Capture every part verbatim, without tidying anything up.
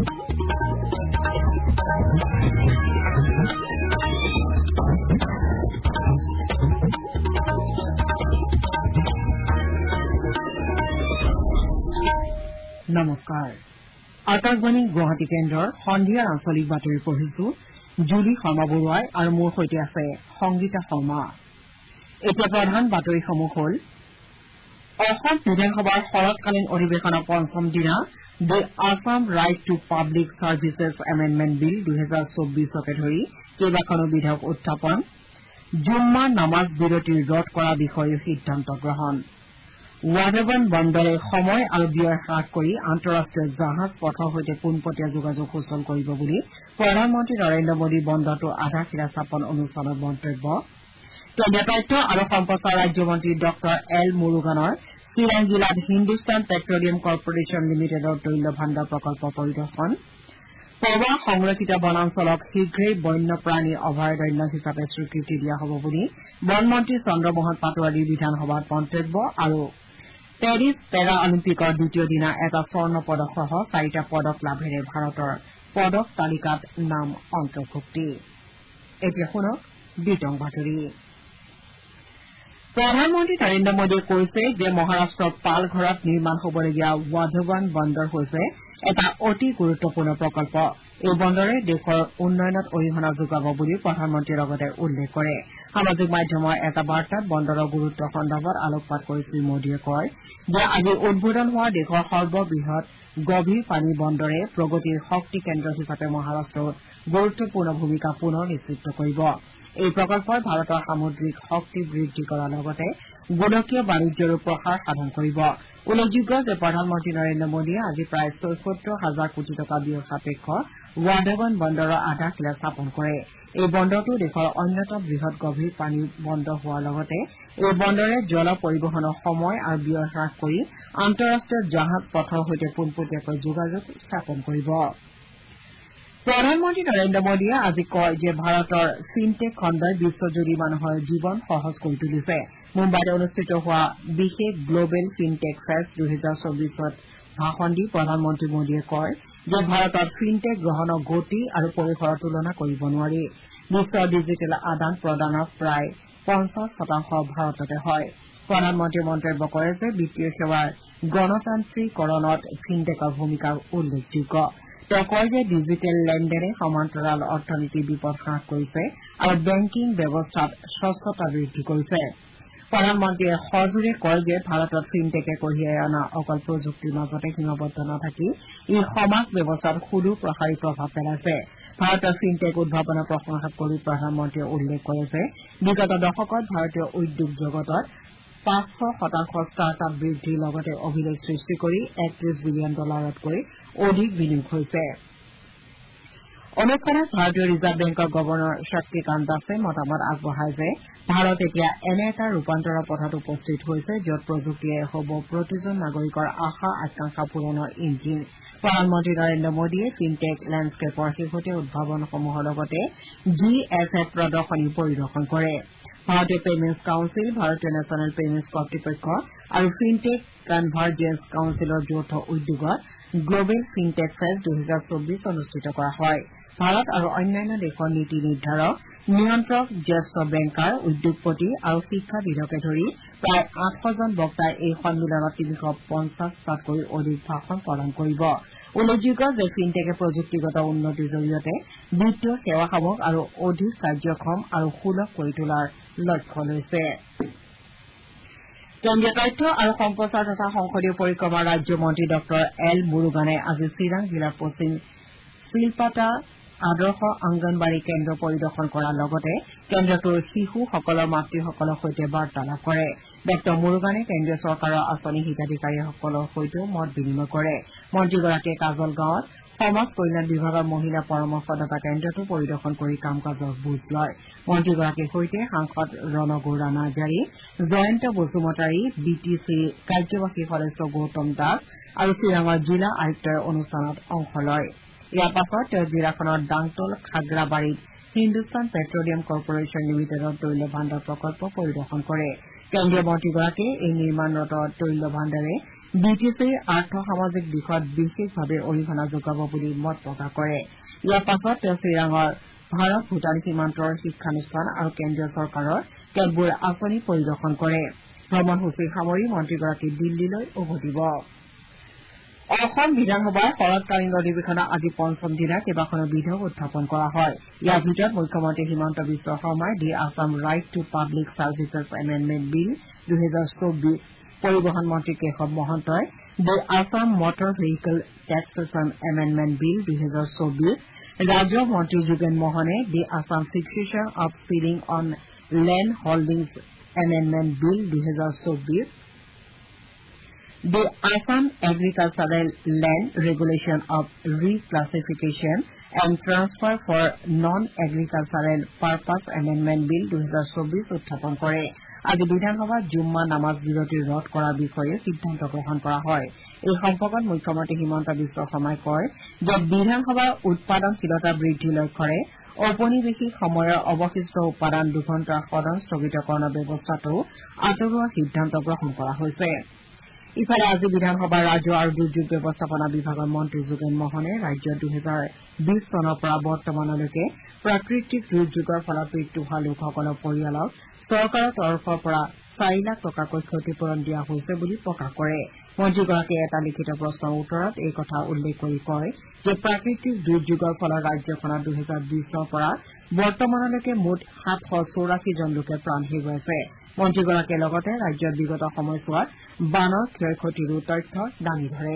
নমস্কাৰ আকাশবাণী গুৱাহাটী কেন্দ্ৰৰ সন্ধিয়া আঞ্চলিক বাতৰি পঢ়িছো জুলি শৰ্মা বৰুৱাই আৰু মোৰ সৈতে আছে সংগীতা শৰ্মা। এতিয়া প্ৰধান বাতৰিসমূহ হ'ল অসম বিধানসভাৰ শৰৎকালীন অধিৱেশনৰ পঞ্চম দিনা the Assam right to public services amendment bill দুহেজাৰ চৌবিশকে ধৰি কেইবাখনো বিধেয়ক উত্থাপন জুম্মা নামাজ বিৰতি ৰদ কৰা বিষয়ে সিদ্ধান্ত গ্ৰহণ ৱাডাৱান বন্দৰে সময় আৰু ব্যয় হ্ৰাস কৰি আন্তঃৰাষ্ট্ৰীয় জাহাজ পথৰ সৈতে পোনপটীয়া যোগাযোগ সুচল কৰিব বুলি প্ৰধানমন্ত্ৰী নৰেন্দ্ৰ মোদী বন্দৰটো আধাশিলা স্থাপন অনুষ্ঠানত মন্তব্য কেন্দ্ৰীয় তথ্য আৰু সম্প্ৰচাৰ ৰাজ্যমন্ত্ৰী ডঃ এল মুৰুগানৰ চিৰাং জিলাত হিন্দুস্তান পেট্ৰলিয়াম কৰ্পৰেশ্যন লিমিটেডৰ তৈল ভাণ্ডাৰ প্ৰকল্প পৰিদৰ্শন পৱা সংৰক্ষিত বনাঞ্চলক শীঘ্ৰেই বন্যপ্ৰাণী অভয়াৰণ্য হিচাপে স্বীকৃতি দিয়া হ'ব বুলি বনমন্ত্ৰী চন্দ্ৰমোহন পাটোৱাৰীৰ বিধানসভাত মন্তব্য আৰু পেৰিছ পেৰা অলিম্পিকৰ দ্বিতীয় দিনা এটা স্বৰ্ণ পদকসহ চাৰিটা পদক লাভেৰে ভাৰতৰ পদক তালিকাত নাম অন্তৰ্ভুক্তি। এতিয়া শুনক বিতং বাতৰি। প্ৰধানমন্ত্ৰী নৰেন্দ্ৰ মোদীয়ে কৈছে যে মহাৰাষ্ট্ৰৰ পালঘৰত নিৰ্মাণ হ'বলগীয়া ৱাধৱান বন্দৰ হৈছে এটা অতি গুৰুত্বপূৰ্ণ প্ৰকল্প। এই বন্দৰে দেশৰ উন্নয়নত অৰিহণা যোগাব বুলি প্ৰধানমন্ত্ৰীয়ে লগতে উল্লেখ কৰে। সামাজিক মাধ্যমৰ এটা বাৰ্তাত বন্দৰৰ গুৰুত্ব সন্দৰ্ভত আলোকপাত কৰি শ্ৰীমোদীয়ে কয় যে আজি উদ্বোধন হোৱা দেশৰ সৰ্ববৃহৎ গভীৰ পানী বন্দৰে প্ৰগতিৰ শক্তি কেন্দ্ৰ হিচাপে মহাৰাষ্ট্ৰৰ গুৰুত্বপূৰ্ণ ভূমিকা পুনৰ নিশ্চিত কৰিব। এই প্ৰকল্পই ভাৰতৰ সামুদ্ৰিক শক্তি বৃদ্ধি কৰাৰ লগতে গোলকীয় বাণিজ্যৰো প্ৰসাৰ সাধন কৰিব। উল্লেখযোগ্য যে প্ৰধানমন্ত্ৰী নৰেন্দ্ৰ মোদীয়ে আজি প্ৰায় ছয়সত্তৰ হাজাৰ কোটি টকা ব্যয় সাপেক্ষ ৱাডাৱান বন্দৰৰ আধাৰশিলা স্থাপন কৰে। এই বন্দৰটো দেশৰ অন্যতম বৃহৎ গভীৰ পানী বন্দৰ হোৱাৰ লগতে এই বন্দৰে জল পৰিবহণৰ সময় আৰু ব্যয় হ্ৰাস কৰি আন্তঃৰাষ্ট্ৰীয় জাহাজ পথৰ সৈতে পোনপটীয়াকৈ যোগাযোগ স্থাপন কৰিব। প্ৰধানমন্ত্ৰী নৰেন্দ্ৰ মোদীয়ে আজি কয় যে ভাৰতৰ ফিনটেক খণ্ডই বিশ্বজুৰি মানুহৰ জীৱন সহজ কৰি তুলিছে। মুম্বাইত অনুষ্ঠিত হোৱা বিশেষ গ্লবেল ফিনটেক ফেষ্ট দুহেজাৰ চৌবিশত ভাষণ দি প্ৰধানমন্ত্ৰী মোদীয়ে কয় যে ভাৰতত ফিনটেক গ্ৰহণৰ গতি আৰু পৰিসৰৰ তুলনা কৰিব নোৱাৰি। বিশ্বৰ ডিজিটেল আদান প্ৰদানৰ প্ৰায় পঞ্চাছ শতাংশ ভাৰততে হয়। প্ৰধানমন্ত্ৰীয়ে মন্তব্য কৰে যে বিত্তীয় সেৱাৰ গণতান্ত্ৰিকৰণত ফিনটেকৰ ভূমিকা উল্লেখযোগ্য। তেওঁ কয় যে ডিজিটেল লেনদেনে সমান্তৰাল অৰ্থনীতিৰ বিপদ হ্ৰাস কৰিছে আৰু বেংকিং ব্যৱস্থাত স্বচ্ছতা বৃদ্ধি কৰিছে। প্ৰধানমন্ত্ৰীয়ে সজোৰে কয় যে ভাৰতত ফিনটেকে কঢ়িয়াই অনা অকল প্ৰযুক্তিৰ মাজতে সীমাবদ্ধ নাথাকি ই সমাজ ব্যৱস্থাত সুদূৰ প্ৰসাৰী প্ৰভাৱ পেলাইছে। ভাৰতৰ ফিনটেক উদ্ভাৱনৰ প্ৰশংসা কৰি প্ৰধানমন্ত্ৰীয়ে উল্লেখ কৰে যে বিগত দশকত ভাৰতীয় উদ্যোগ জগতত পাঁচশ শতাংশ ষ্টাৰ্ট আপ বৃদ্ধিৰ লগতে অভিলেখ সৃষ্টি কৰি একত্ৰিশ বিলিয়ন ডলাৰতকৈ অধিক বিনিয়োগ হৈছে। অনুষ্ঠানত ভাৰতীয় ৰিজাৰ্ভ বেংকৰ গৱৰ্ণৰ শক্তিকান্ত দাসে মতামত আগবঢ়ায় যে ভাৰত এতিয়া এনে এটা ৰূপান্তৰৰ পথত উপস্থিত হৈছে য'ত প্ৰযুক্তিয়ে হ'ব প্ৰতিজন নাগৰিকৰ আশা আকাংক্ষা পূৰণৰ ইঞ্জিন। প্ৰধানমন্ত্ৰী নৰেন্দ্ৰ মোদীয়ে ফিনটেক লেণ্ডস্কেপৰ শেহতীয়া উদ্ভাৱনসমূহৰ লগতে জি এছ এফ প্ৰদৰ্শনী পৰিদৰ্শন কৰে। ভাৰতীয় পেমেণ্টছ কাউন্সিল ভাৰতীয় নেশ্যনেল পেমেণ্টছ কৰ্তৃপক্ষ আৰু ফিনটেক কনভাৰ্জেন্স কাউন্সিলৰ যৌথ উদ্যোগত গ্লবেল ফিনটেক ফেষ্ট দুহেজাৰ চৌবিশ অনুষ্ঠিত কৰা হয়। ভাৰত আৰু অন্যান্য দেশৰ নীতি নিৰ্ধাৰক নিয়ন্ত্ৰক জ্যেষ্ঠ বেংকাৰ উদ্যোগপতি আৰু শিক্ষাবিদকে ধৰি প্ৰায় আঠশজন বক্তাই এই সন্মিলনত তিনিশ পঞ্চাশটাতকৈ অধিক ভাষণ প্ৰদান কৰিব। উল্লেখযোগ্য যে ফিনটেকে প্ৰযুক্তিগত উন্নতিৰ জৰিয়তে বিত্তীয় সেৱাসমূহ আৰু অধিক কাৰ্যক্ষম আৰু সুলভ কৰি তোলাৰ লক্ষ্য লৈছে। কেন্দ্ৰীয় তথ্য আৰু সম্প্ৰচাৰ তথা সংসদীয় পৰিক্ৰমা ৰাজ্যমন্ত্ৰী ডঃ এল মুৰুগানে আজি চিৰাং জিলাৰ পশ্চিম চিলপাটা আদৰ্শ অংগনবাড়ী কেন্দ্ৰ পৰিদৰ্শন কৰাৰ লগতে কেন্দ্ৰটোৰ শিশুসকলৰ মাতৃসকলৰ সৈতে বাৰ্তালাপ কৰে। ডঃ মুৰুগানে কেন্দ্ৰীয় চৰকাৰৰ আঁচনি হিতাধিকাৰীসকলৰ সৈতেও মত বিনিময় কৰে। মন্ত্ৰীগৰাকীয়ে কাজল গাঁৱত সমাজ কল্যাণ বিভাগৰ মহিলা পৰামৰ্শদাতা কেন্দ্ৰটো পৰিদৰ্শন কৰি কাম কাজৰ বুজ লয়। মন্ত্ৰীগৰাকীৰ সৈতে সাংসদ ৰণগৌৰা নাৰ্জাৰী জয়ন্ত বসুমতাৰী বি টি চিৰ কাৰ্যবাহী সদস্য গৌতম দাস আৰু চিৰাঙৰ জিলা আয়ুক্তই অনুষ্ঠানত অংশ লয়। ইয়াৰ পাছত তেওঁ জিলাখনৰ দাংটল খাগ্ৰাবাৰীত হিন্দুস্তান পেট্ৰলিয়াম কৰ্পৰেশ্যন লিমিটেডৰ তৈল ভাণ্ডাৰ প্ৰকল্প পৰিদৰ্শন কৰে। কেন্দ্ৰীয় মন্ত্ৰীগৰাকীয়ে এই নিৰ্মাণৰত তৈল ভাণ্ডাৰে বি টি চিৰ আৰ্থ সামাজিক দিশত বিশেষভাৱে অৰিহণা যোগাব বুলি মত প্ৰকাশ কৰে ইয়াৰ পাছত তেওঁ চিৰাঙৰ ভাৰত ভূটান সীমান্তৰ শিক্ষানুষ্ঠান আৰু কেন্দ্ৰীয় চৰকাৰৰ কেতবোৰ আঁচনি পৰিদৰ্শন কৰে ভ্ৰমণসূচী সামৰি মন্ত্ৰীগৰাকী দিল্লীলৈ উভতিব অসম বিধানসভাৰ শৰৎকালীন অধিৱেশনৰ আজি পঞ্চম দিনা কেইবাখনো বিধেয়ক উত্থাপন কৰা হয় ইয়াৰ ভিতৰত মুখ্যমন্ত্ৰী হিমন্ত বিশ্ব শৰ্মাই the Assam right to public services amendment bill দুহেজাৰ চৌবিশ পৰিবহন মন্ত্ৰী কেশৱ মহন্তই the Assam motor vehicle taxation amendment bill দুহেজাৰ চৌবিশ ৰাজহ মন্ত্ৰী যোগেন মোহনে the Assam fixation of ceiling on land holdings amendment bill দুহেজাৰ চৌবিশ The Assam Agricultural Land Regulation of Reclassification and Transfer for Non-Agricultural Purpose Amendment Bill দুহেজাৰ চৌবিশ উত্থাপন কৰে আজি বিধানসভাত জুম্মা নামাজ বিৰতি ৰদ কৰাৰ বিষয়ে সিদ্ধান্ত গ্ৰহণ কৰা হয় এই সম্পৰ্কত মুখ্যমন্ত্ৰী হিমন্ত বিশ্ব শৰ্মাই কয় যে বিধানসভাৰ উৎপাদনশীলতা বৃদ্ধিৰ লক্ষ্যৰে ঔপনিবেশিক সময়ৰ অৱশিষ্ট উপাদান দুঘণ্টাৰ সদন স্থগিতকৰণৰ ব্যৱস্থাটো আঁতৰোৱাৰ সিদ্ধান্ত গ্ৰহণ কৰা হৈছে ইফালে আজি বিধানসভাৰ ৰাজহ আৰু দুৰ্যোগ ব্যৱস্থাপনা বিভাগৰ মন্ত্ৰী যোগেন মোহনে ৰাজ্যত দুহেজাৰ বিশ চনৰ পৰা বৰ্তমানলৈকে প্ৰাকৃতিক দুৰ্যোগৰ ফলত মৃত্যু হোৱা লোকসকলৰ পৰিয়ালক চৰকাৰৰ তৰফৰ পৰা চাৰি লাখ টকাকৈ ক্ষতিপূৰণ দিয়া হৈছে বুলি প্ৰকাশ কৰে মন্ত্ৰীগৰাকীয়ে এটা লিখিত প্ৰশ্নৰ উত্তৰত এই কথা উল্লেখ কৰি কয় যে প্ৰাকৃতিক দুৰ্যোগৰ ফলত ৰাজ্যখনত দুহেজাৰ বিশৰ পৰা বৰ্তমানলৈকে মুঠ সাতশ চৌৰাশী জন লোকে প্ৰাণ হেৰুৱাইছে মন্ত্ৰীগৰাকীয়ে লগতে ৰাজ্যৰ বিগত সময়ছোৱাত বানৰ ক্ষয় ক্ষতিৰো তথ্য দাঙি ধৰে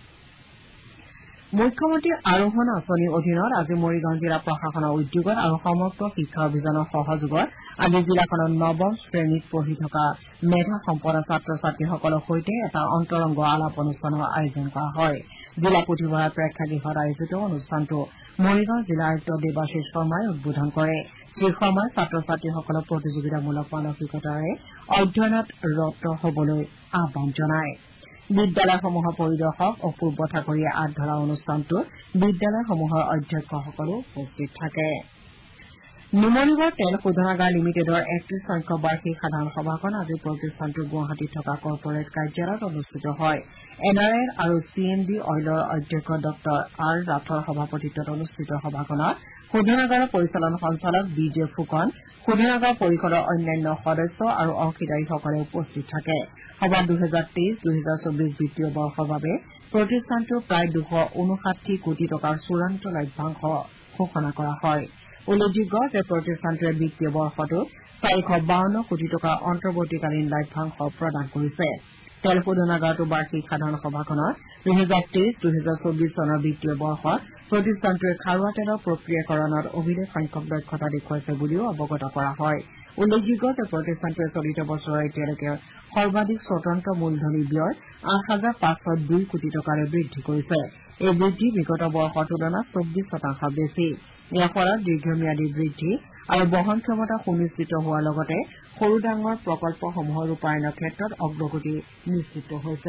মুখ্যমন্ত্ৰী আৰোহণ আঁচনিৰ অধীনত আজি মৰিগাঁও জিলা প্ৰশাসনৰ উদ্যোগত আৰু সমগ্ৰ শিক্ষা অভিযানৰ সহযোগত আজি জিলাখনৰ নৱম শ্ৰেণীত পঢ়ি থকা মেধা সম্পন্ন ছাত্ৰ ছাত্ৰীসকলৰ সৈতে এটা অন্তৰংগ আলাপ অনুষ্ঠানৰ আয়োজন কৰা হয় জিলা পুথিভঁৰাল প্ৰেক্ষাগৃহত আয়োজিত অনুষ্ঠানটো মৰিগাঁও জিলা আয়ুক্ত দেৱাশীষ শৰ্মাই উদ্বোধন কৰে শ্ৰীশৰ্মাই ছাত্ৰ ছাত্ৰীসকলক প্ৰতিযোগিতামূলক মানসিকতাৰে অধ্যয়নত ৰত হবলৈ আহ্বান জনায় বিদ্যালয়সমূহৰ পৰিদৰ্শক অপূৰ্ব ঠাকুৰীয়ে আঁত ধৰা অনুষ্ঠানটোত বিদ্যালয়সমূহৰ অধ্যক্ষসকলো উপস্থিত থাকে নুমলীগড় তেল শোধনাগাৰ লিমিটেডৰ একত্ৰিশ সংখ্যক বাৰ্ষিক সাধাৰণ সভাখন আজি প্ৰতিষ্ঠানটোৰ গুৱাহাটীত থকা কৰ্পৰেট কাৰ্যালয়ত অনুষ্ঠিত হয় এন আৰ এল আৰু চি এম বি অইলৰ অধ্যক্ষ ডঃ আৰ ৰাথৰ সভাপতিত্বত অনুষ্ঠিত সভাখনত শোধনাগাৰৰ পৰিচালন সঞ্চালক বি জে ফুকন শোধনাগাৰ পৰিষদৰ অন্যান্য সদস্য আৰু অংশীদাৰীসকলে উপস্থিত থাকে সভাত দুহেজাৰ তেইছ দুহেজাৰ চৌবিশ বিত্তীয় বৰ্ষৰ বাবে প্ৰতিষ্ঠানটোৰ প্ৰায় দুশ ঊনষাঠি কোটি টকাৰ চূড়ান্ত লভ্যাংশ ঘোষণা কৰা হয় উল্লেখযোগ্য যে প্ৰতিষ্ঠানটোৱে বিত্তীয় বৰ্ষটোত চাৰিশ বাৱন্ন কোটি টকাৰ অন্তৰ্বৰ্তীকালীন লভ্যাংশ প্ৰদান কৰিছে তেল শোধনাগাৰটোৰ বাৰ্ষিক সাধাৰণ সভাখনত দুহেজাৰ তেইছ দুহেজাৰ চৌবিশ চনৰ বিত্তীয় বৰ্ষত প্ৰতিষ্ঠানটোৱে খাৰুৱা তেলৰ প্ৰক্ৰিয়াকৰণত অভিলেখ সংখ্যক দক্ষতা দেখুৱাইছে বুলিও অৱগত কৰা হয় উল্লেখযোগ্য যে প্ৰতিষ্ঠানটোৱে চলিত বছৰৰ এতিয়ালৈকে সৰ্বাধিক স্বতন্ত্ৰ মূলধনী ব্যয় আঠ হাজাৰ পাঁচশ দুই কোটি টকাৰে বৃদ্ধি কৰিছে এই বৃদ্ধি বিগত বৰ্ষৰ তুলনাত চৌব্বিশ শতাংশ বেছি ইয়াৰ ফলত দীৰ্ঘম্যাদী বৃদ্ধি আৰু বহন ক্ষমতা সুনিশ্চিত হোৱাৰ লগতে সৰু ডাঙৰ প্ৰকল্পসমূহৰ ৰূপায়ণৰ ক্ষেত্ৰত অগ্ৰগতি নিশ্চিত হৈছে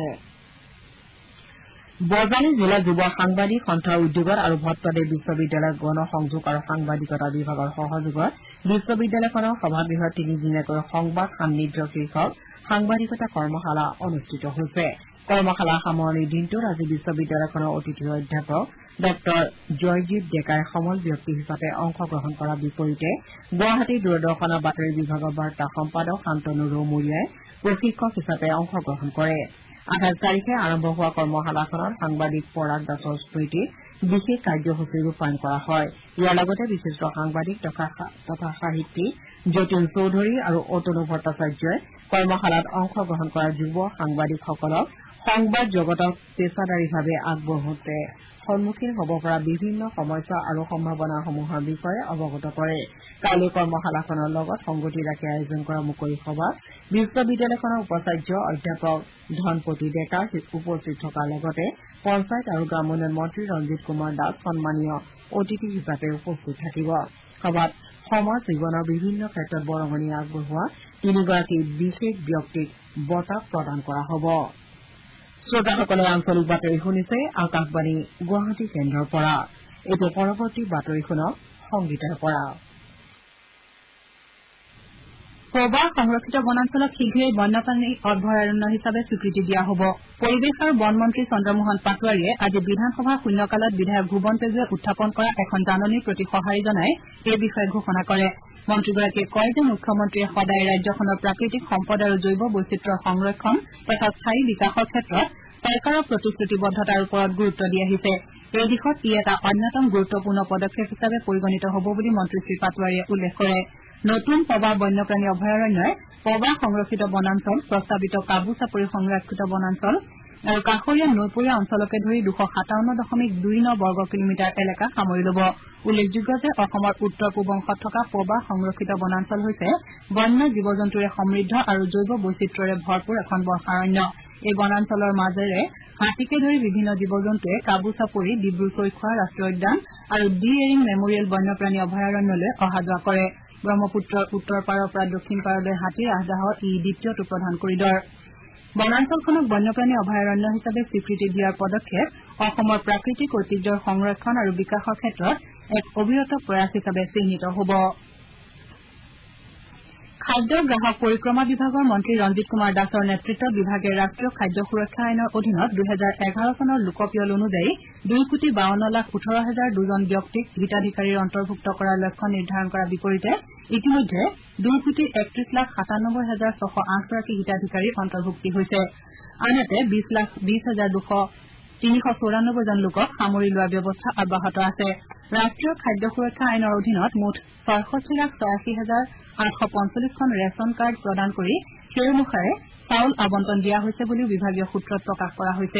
বজালী জিলা যুৱ সাংবাদিক সন্থাৰ উদ্যোগত আৰু ভট্টদেৱ বিশ্ববিদ্যালয়ৰ গণ সংযোগ আৰু সাংবাদিকতা বিভাগৰ সহযোগত বিশ্ববিদ্যালয়খনৰ সভাগৃহত তিনিদিনীয়াকৈ সংবাদ সান্নিধ্য শীৰ্ষক সাংবাদিকতা কৰ্মশালা অনুষ্ঠিত হৈছে কৰ্মশালাৰ সামৰণিৰ দিনটোত আজি বিশ্ববিদ্যালয়খনৰ অতিথি অধ্যাপক ডঃ জয়জিৎ ডেকাই সমল ব্যক্তি হিচাপে অংশগ্ৰহণ কৰাৰ বিপৰীতে গুৱাহাটী দূৰদৰ্শনৰ বাতৰি বিভাগৰ বাৰ্তা সম্পাদক শান্তনু ৰৌমৰীয়াই প্ৰশিক্ষক হিচাপে অংশগ্ৰহণ কৰে আঠাইছ তাৰিখে আৰম্ভ হোৱা কৰ্মশালাখনত সাংবাদিক পৰাগ দাসৰ স্মৃতিত বিশেষ কাৰ্যসূচী ৰূপায়ণ কৰা হয় ইয়াৰ লগতে বিশিষ্ট সাংবাদিক তথা সাহিত্যিক যতীন চৌধুৰী আৰু অতনু ভট্টাচাৰ্যই কৰ্মশালাত অংশগ্ৰহণ কৰা যুৱ সাংবাদিকসকলক সংবাদ জগতক পেছাদাৰীভাৱে আগবঢ়োতে সন্মুখীন হ'ব পৰা বিভিন্ন সমস্যা আৰু সম্ভাৱনাসমূহৰ বিষয়ে অৱগত কৰে কাইলৈ কৰ্মশালাখনৰ লগত সংগতি ৰাখি আয়োজন কৰা মুকলি সভাত বিশ্ববিদ্যালয়খনৰ উপাচাৰ্য অধ্যাপক ধনপতি ডেকা উপস্থিত থকাৰ লগতে পঞ্চায়ত আৰু গ্ৰামোন্নয়ন মন্ত্ৰী ৰঞ্জিত কুমাৰ দাস সন্মানীয় অতিথি হিচাপে উপস্থিত থাকিব সভাত সমাজ জীৱনৰ বিভিন্ন ক্ষেত্ৰত বৰঙণি আগবঢ়োৱা তিনিগৰাকী বিশেষ ব্যক্তিক বঁটা প্ৰদান কৰা হ'ব শ্ৰোতাসকলে আঞ্চলিক বাতৰি শুনিছে আকাশবাণী গুৱাহাটী কেন্দ্ৰৰ পৰা এতিয়া পৰৱৰ্তী বাতৰি শুনক সংগীতৰ পৰা পবা সংৰক্ষিত বনাঞ্চলক শীঘ্ৰেই বন্যপ্ৰাণী অভয়াৰণ্য হিচাপে স্বীকৃতি দিয়া হ'ব। পৰিৱেশ আৰু বন মন্ত্ৰী চন্দ্ৰমোহন পাটোৱাৰীয়ে আজি বিধানসভাৰ শূন্যকালত বিধায়ক ভুৱন পেগুৱে উত্থাপন কৰা এখন জাননীৰ প্ৰতি সঁহাৰি জনাই এই বিষয়ে ঘোষণা কৰে। মন্ত্ৰীগৰাকীয়ে কয় যে মুখ্যমন্ত্ৰীয়ে সদায় ৰাজ্যখনৰ প্ৰাকৃতিক সম্পদ আৰু জৈৱ বৈচিত্ৰ্যৰ সংৰক্ষণ তথা স্থায়ী বিকাশৰ ক্ষেত্ৰত চৰকাৰৰ প্ৰতিশ্ৰুতিবদ্ধতাৰ ওপৰত গুৰুত্ব দি আহিছে। এই দিশত ই এটা অন্যতম গুৰুত্বপূৰ্ণ পদক্ষেপ হিচাপে পৰিগণিত হ'ব বুলি মন্ত্ৰী শ্ৰী পাটোৱাৰীয়ে উল্লেখ কৰে। নতুন পবা বন্যপ্ৰাণী অভয়াৰণ্যই পবা সংৰক্ষিত বনাঞ্চল, প্ৰস্তাৱিত কাবু চাপৰি সংৰক্ষিত বনাঞ্চল আৰু কাষৰীয়া নৈপৰীয়া অঞ্চলকে ধৰি দুশ সাতাৱন্ন দশমিক দুই ন বৰ্গ কিলোমিটাৰ এলেকা সামৰি ল'ব। উল্লেখযোগ্য যে অসমৰ উত্তৰ পূব অংশত থকা পবা সংৰক্ষিত বনাঞ্চল হৈছে বন্য জীৱ জন্তুৰে সমৃদ্ধ আৰু জৈৱ বৈচিত্ৰ্যৰে ভৰপূৰ এখন বৰ্ষাৰণ্য। এই বনাঞ্চলৰ মাজেৰে হাতীকে ধৰি বিভিন্ন জীৱ জন্তুৱে কাবু চাপৰি, ডিব্ৰু চৈখোৱা ৰাষ্ট্ৰীয় উদ্যান আৰু ডি এৰিং মেমৰিয়েল বন্যপ্ৰাণী অভয়াৰণ্যলৈ অহা যোৱা কৰে। ব্ৰহ্মপুত্ৰৰ উত্তৰ পাৰৰ পৰা দক্ষিণ পাৰলৈ হাতীৰ আহদাহৰ ই দ্বিতীয়টো প্ৰধান কৰিডৰ। বনাঞ্চলখনক বন্যপ্ৰাণী অভয়াৰণ্য হিচাপে স্বীকৃতি দিয়াৰ পদক্ষেপ অসমৰ প্ৰাকৃতিক ঐতিহ্যৰ সংৰক্ষণ আৰু বিকাশৰ ক্ষেত্ৰত এক অবিৰত প্ৰয়াস হিচাপে চিহ্নিত হ'ব। খাদ্য গ্ৰাহক পৰিক্ৰমা বিভাগৰ মন্ত্ৰী ৰঞ্জিত কুমাৰ দাসৰ নেতৃত্বত বিভাগে ৰাষ্ট্ৰীয় খাদ্য সুৰক্ষা আইনৰ অধীনত দুহেজাৰ এঘাৰ চনৰ লোকপিয়ল অনুযায়ী দুই কোটি বাৱন্ন লাখ ওঠৰ হাজাৰ দুজন ব্যক্তিক হিতাধিকাৰীৰ অন্তৰ্ভুক্ত কৰাৰ লক্ষ্য নিৰ্ধাৰণ কৰাৰ বিপৰীতে ইতিমধ্যে দুই কোটি একত্ৰিশ লাখ সাতানব্বৈ হাজাৰ ছশ আঠগৰাকী হিতাধিকাৰীৰ অন্তৰ্ভুক্তি হৈছে। আনহাতে বিশ লাখ বিশ হাজাৰ দুশ তিনিশ চৌৰান্নব্বৈজন লোকক সামৰি লোৱাৰ ব্যৱস্থা অব্যাহত আছে। ৰাষ্ট্ৰীয় খাদ্য সুৰক্ষা আইনৰ অধীনত মুঠ ছয়ষষ্ঠি লাখ ছয়াশী হাজাৰ আঠশ পঞ্চল্লিছখন ৰেচন কাৰ্ড প্ৰদান কৰি সেই অনুসাৰে চাউল আবণ্টন দিয়া হৈছে বুলিও বিভাগীয় সূত্ৰত প্ৰকাশ কৰা হৈছে।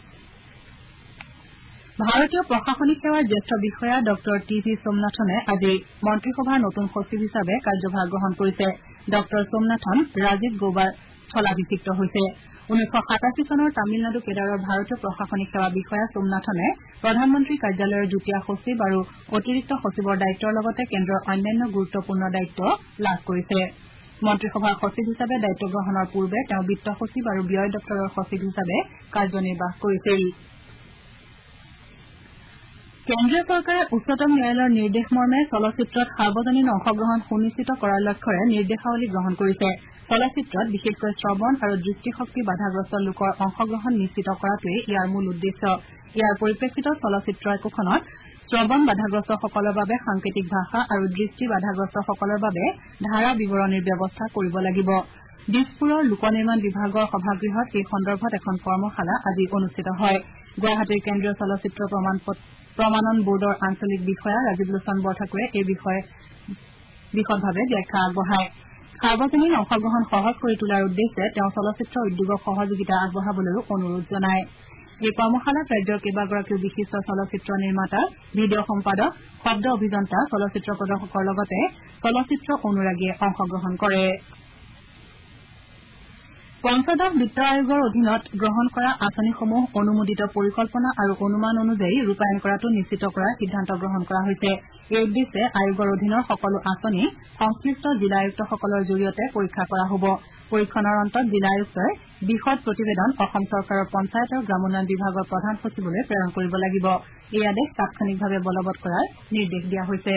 ভাৰতীয় প্ৰশাসনিক সেৱাৰ জ্যেষ্ঠ বিষয়া ডঃ টি ভি সোমনাথনে আজি মন্ত্ৰীসভাৰ নতুন সচিব হিচাপে কাৰ্যভাৰ গ্ৰহণ কৰিছে। ডঃ সোমনাথন ৰাজীৱ গৌবাৰ স্থলাভিষিক্ত হৈছে। ঊনৈছশ সাতাশী চনৰ তামিলনাডু কেডাৰৰ ভাৰতীয় প্ৰশাসনিক সেৱা বিষয়া সোমনাথনে প্ৰধানমন্ত্ৰী কাৰ্যালয়ৰ যুটীয়া সচিব আৰু অতিৰিক্ত সচিবৰ দায়িত্বৰ লগতে কেন্দ্ৰৰ অন্যান্য গুৰুত্বপূৰ্ণ দায়িত্ব লাভ কৰিছে। মন্ত্ৰীসভাৰ সচিব হিচাপে দায়িত্ব গ্ৰহণৰ পূৰ্বে তেওঁ বিত্ত সচিব আৰু ব্যয় দপ্তৰৰ সচিব হিচাপে কাৰ্যনিৰ্বাহ কৰিছিল। কেন্দ্ৰীয় চৰকাৰে উচ্চতম ন্যায়ালয়ৰ নিৰ্দেশ মৰ্মে চলচ্চিত্ৰত সাৰ্বজনীন অংশগ্ৰহণ সুনিশ্চিত কৰাৰ লক্ষ্যৰে নিৰ্দেশাৱলী গ্ৰহণ কৰিছে। চলচ্চিত্ৰত বিশেষকৈ শ্ৰৱণ আৰু দৃষ্টিশক্তি বাধাগ্ৰস্ত লোকৰ অংশগ্ৰহণ নিশ্চিত কৰাটোৱেই ইয়াৰ মূল উদ্দেশ্য। ইয়াৰ পৰিপ্ৰেক্ষিতত চলচ্চিত্ৰ একোখনত শ্ৰৱণ বাধাগ্ৰস্তসকলৰ বাবে সাংকেতিক ভাষা আৰু দৃষ্টি বাধাগ্ৰস্তসকলৰ বাবে ধাৰা বিৱৰণীৰ ব্যৱস্থা কৰিব লাগিব। দিছপুৰৰ লোক নিৰ্মাণ বিভাগৰ সভাগৃহত এই সন্দৰ্ভত এখন কৰ্মশালা আজি অনুষ্ঠিত হয়। গুৱাহাটীৰ কেন্দ্ৰীয় চলচ্চিত্ৰ প্ৰমাণন বোৰ্ডৰ আঞ্চলিক বিষয়া ৰাজীৱ লোচন বৰঠাকুৰে এই বিষয়ে বিশদভাৱে ব্যাখ্যা আগবঢ়ায়। সাৰ্বজনীন অংশগ্ৰহণ সহজ কৰি তোলাৰ উদ্দেশ্যে তেওঁ চলচ্চিত্ৰ উদ্যোগক সহযোগিতা আগবঢ়াবলৈও অনুৰোধ জনায়। এই কৰ্মশালাত ৰাজ্যৰ কেইবাগৰাকীও বিশিষ্ট চলচ্চিত্ৰ নিৰ্মাতা, ভিডিঅ' সম্পাদক, শব্দ অভিযন্তা, চলচ্চিত্ৰ প্ৰদৰ্শকৰ লগতে চলচ্চিত্ৰ অনুৰাগীয়ে অংশগ্ৰহণ কৰে। পঞ্চদশ বিত্ত আয়োগৰ অধীনত গ্ৰহণ কৰা আঁচনিসমূহ অনুমোদিত পৰিকল্পনা আৰু অনুমান অনুযায়ী ৰূপায়ণ কৰাটো নিশ্চিত কৰাৰ সিদ্ধান্ত গ্ৰহণ কৰা হৈছে। এই উদ্দেশ্যে আয়োগৰ অধীনৰ সকলো আঁচনি সংশ্লিষ্ট জিলা আয়ুক্তসকলৰ জৰিয়তে পৰীক্ষা কৰা হ'ব। পৰীক্ষণৰ অন্তত জিলা আয়ুক্তই বিশদ প্ৰতিবেদন অসম চৰকাৰৰ পঞ্চায়ত আৰু গ্ৰামোন্নয়ন বিভাগৰ প্ৰধান সচিবলৈ প্ৰেৰণ কৰিব লাগিব। এই আদেশ তাৎক্ষণিকভাৱে বলবৎ কৰাৰ নিৰ্দেশ দিয়া হৈছে।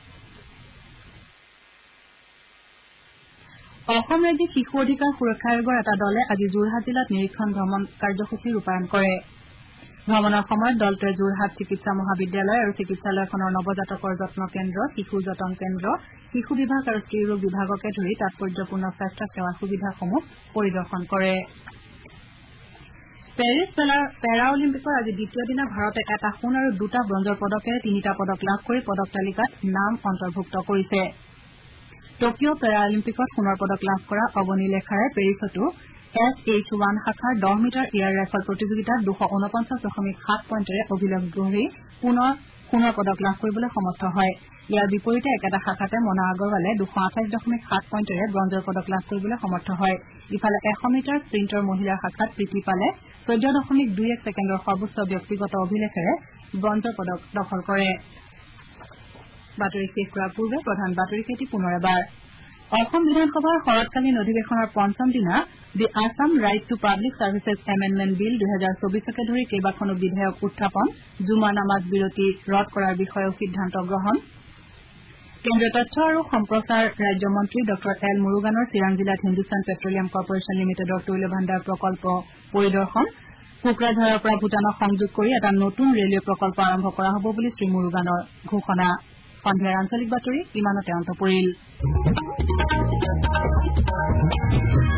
অসম ৰাজ্যিক শিশু অধিকাৰ সুৰক্ষা আয়োগৰ এটা দলে আজি যোৰহাট জিলাত নিৰীক্ষণ ভ্ৰমণ কাৰ্যসূচী ৰূপায়ণ কৰে। ভ্ৰমণৰ সময়ত দলটোৱে যোৰহাট চিকিৎসা মহাবিদ্যালয় আৰু চিকিৎসালয়খনৰ নৱজাতকৰ যত্ন কেন্দ্ৰ, শিশু যতন কেন্দ্ৰ, শিশু বিভাগ আৰু স্ত্ৰী ৰোগ বিভাগকে ধৰি তাৎপৰ্যপূৰ্ণ স্বাস্থ্য সেৱাৰ সুবিধাসমূহ পৰিদৰ্শন কৰে। পেৰিছ পেৰা অলিম্পিকৰ আজি দ্বিতীয় দিনা ভাৰতে এটা সোণ আৰু দুটা ব্ৰঞ্জৰ পদকেৰে তিনিটা পদক লাভ কৰি পদক তালিকাত নাম অন্তৰ্ভুক্ত কৰিছে। টকিঅ' পেৰা অলিম্পিকত সোণৰ পদক লাভ কৰা অৱনী লেখাৰে পেৰিছতো এছ এইচ ওৱান শাখাৰ দহ মিটাৰ এয়াৰ ৰাইফল প্ৰতিযোগিতাত দুশ ঊনপঞ্চাছ দশমিক সাত পইণ্টেৰে অভিলেখ গঢ়ি পুনৰ সোণৰ পদক লাভ কৰিবলৈ সমৰ্থ হয়। ইয়াৰ বিপৰীতে একেটা শাখাতে মনা আগৰৱালে দুশ আঠাইছ দশমিক সাত পইণ্টেৰে ব্ৰঞ্জৰ পদক লাভ কৰিবলৈ সমৰ্থ হয়। ইফালে এশ মিটাৰ স্প্ৰিণ্টৰ মহিলাৰ শাখাত প্ৰীতি পালে চৈধ্য দশমিক দুই এক ছেকেণ্ডৰ সৰ্বোচ্চ ব্যক্তিগত অভিলেখেৰে ব্ৰঞ্জৰ পদক দখল কৰে। বাতৰি শেষ কৰাৰ পূৰ্বে প্ৰধান বাতৰিকেইটি পুনৰ এবাৰ। অসম বিধানসভাৰ শৰৎকালীন অধিৱেশনৰ পঞ্চম দিনা the Assam right to public services amendment bill দুহেজাৰ চৌবিছকে ধৰি কেইবাখনো বিধেয়ক উত্থাপন, জুমা নামাজ বিৰতি ৰদ কৰাৰ বিষয়েও সিদ্ধান্ত গ্ৰহণ। কেন্দ্ৰীয় তথ্য আৰু সম্প্ৰচাৰ ৰাজ্যমন্ত্ৰী ডঃ এল মুৰুগানৰ চিৰাং জিলাত হিন্দুস্তান পেট্ৰলিয়াম কৰ্পৰেশ্যন লিমিটেডৰ তৈল ভাণ্ডাৰ প্ৰকল্প পৰিদৰ্শন কোকৰাঝাৰৰ পৰা ভূটানক সংযোগ কৰি এটা নতুন ৰেলৱে প্ৰকল্প আৰম্ভ কৰা হ'ব বুলি শ্ৰীমুৰুগানৰ ঘোষণা সন্ধিয়াৰ আঞ্চলিক বাতৰি ইমানতে অন্ত পৰিল।